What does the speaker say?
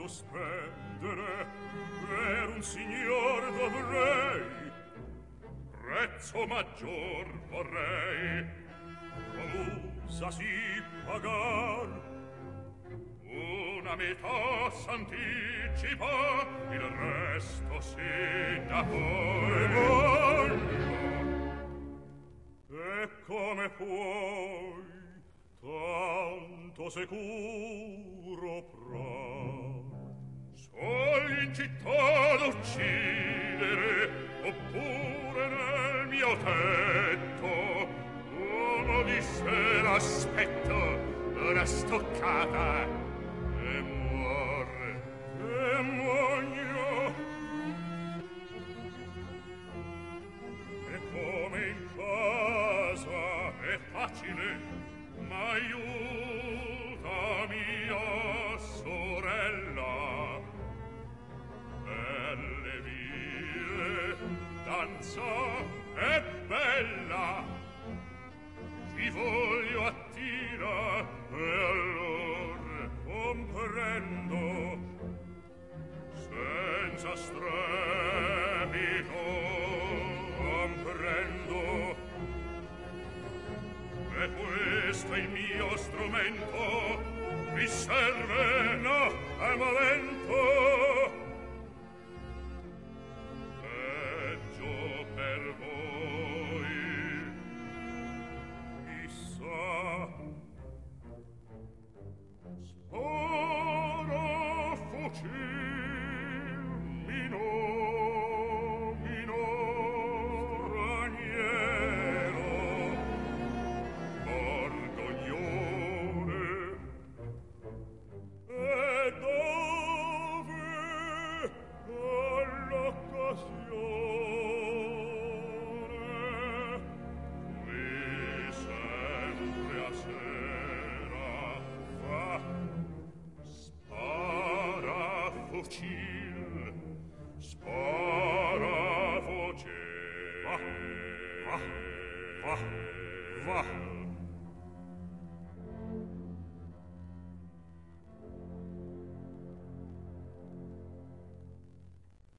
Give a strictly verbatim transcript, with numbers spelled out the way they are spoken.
spendere per un signor dovrei, prezzo maggior vorrei, com usa si pagar. Una metà s'anticipa, il resto si dà poi. Voglio, e come puoi tanto sicuro prar? Sol in città d'uccidere, oppure nel mio tetto, uno disse l'aspetto, una stoccata e muore, e muoio. E come in casa è facile, ma aiuta mia sorella. Belle vie, danza è bella, ti voglio attira, e allora comprendo, senza stremito comprendo. E questo è il mio strumento, mi serve, no, al momento. Peggio per voi, chissà. Spara fucil mino, mino ragnero, orgoglione. E dove all'occasione, qui sempre a sera fa. Spara fucil, spara fucil. Va, va, va, va.